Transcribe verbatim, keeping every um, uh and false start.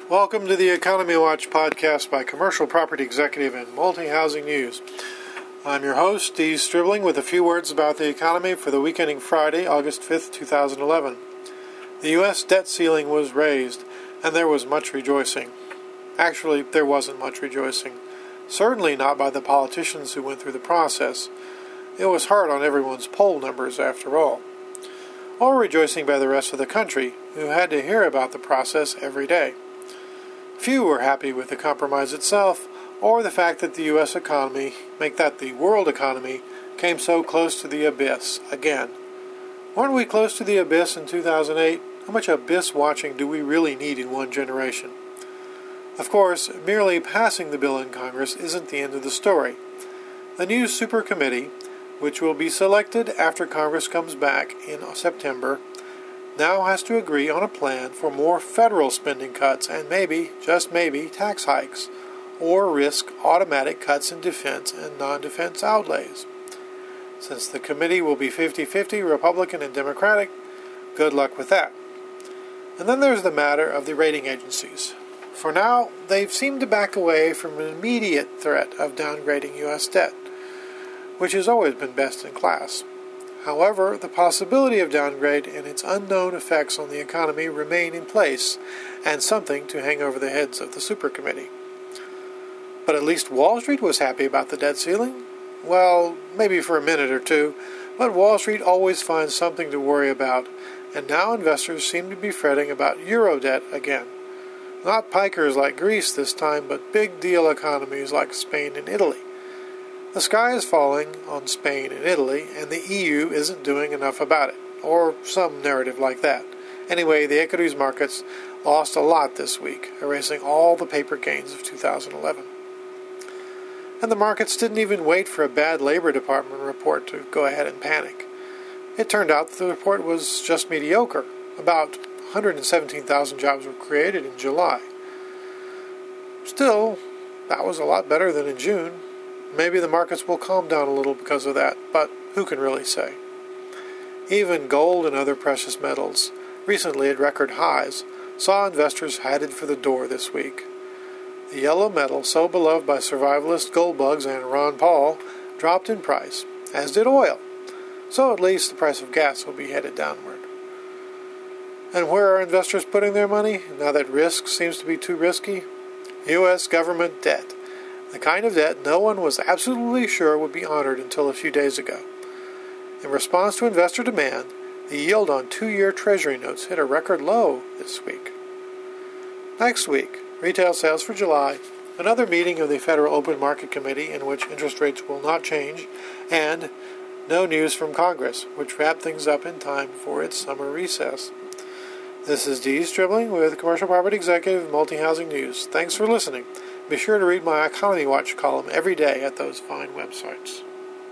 Welcome to the Economy Watch podcast by Commercial Property Executive and Multi-Housing News. I'm your host, Steve Stribling, with a few words about the economy for the week ending Friday, August fifth, twenty eleven. The U S debt ceiling was raised, and there was much rejoicing. Actually, there wasn't much rejoicing. Certainly not by the politicians who went through the process. It was hard on everyone's poll numbers, after all. Or rejoicing by the rest of the country, who had to hear about the process every day. Few were happy with the compromise itself, or the fact that the U S economy, make that the world economy, came so close to the abyss again. Weren't we close to the abyss in two thousand eight? How much abyss watching do we really need in one generation? Of course, merely passing the bill in Congress isn't the end of the story. The new super committee, which will be selected after Congress comes back in September, now has to agree on a plan for more federal spending cuts and maybe, just maybe, tax hikes, or risk automatic cuts in defense and non-defense outlays. Since the committee will be fifty-fifty Republican and Democratic, good luck with that. And then there's the matter of the rating agencies. For now, they've seemed to back away from an immediate threat of downgrading U S debt, which has always been best in class. However, the possibility of downgrade and its unknown effects on the economy remain in place, and something to hang over the heads of the super committee. But at least Wall Street was happy about the debt ceiling. Well, maybe for a minute or two, but Wall Street always finds something to worry about, and now investors seem to be fretting about Euro debt again. Not pikers like Greece this time, but big deal economies like Spain and Italy. The sky is falling on Spain and Italy, and the E U isn't doing enough about it, or some narrative like that. Anyway, the equities markets lost a lot this week, erasing all the paper gains of two thousand eleven. And the markets didn't even wait for a bad Labor Department report to go ahead and panic. It turned out that the report was just mediocre. About one hundred seventeen thousand jobs were created in July. Still, that was a lot better than in June. Maybe the markets will calm down a little because of that, but who can really say? Even gold and other precious metals, recently at record highs, saw investors headed for the door this week. The yellow metal, so beloved by survivalist gold bugs and Ron Paul, dropped in price, as did oil. So at least the price of gas will be headed downward. And where are investors putting their money, now that risk seems to be too risky? U S government debt. The kind of debt no one was absolutely sure would be honored until a few days ago. In response to investor demand, the yield on two-year Treasury notes hit a record low this week. Next week, retail sales for July, another meeting of the Federal Open Market Committee in which interest rates will not change, and no news from Congress, which wrapped things up in time for its summer recess. This is Dee Stribling with Commercial Property Executive and Multi-Housing News. Thanks for listening. Be sure to read my Economy Watch column every day at those fine websites.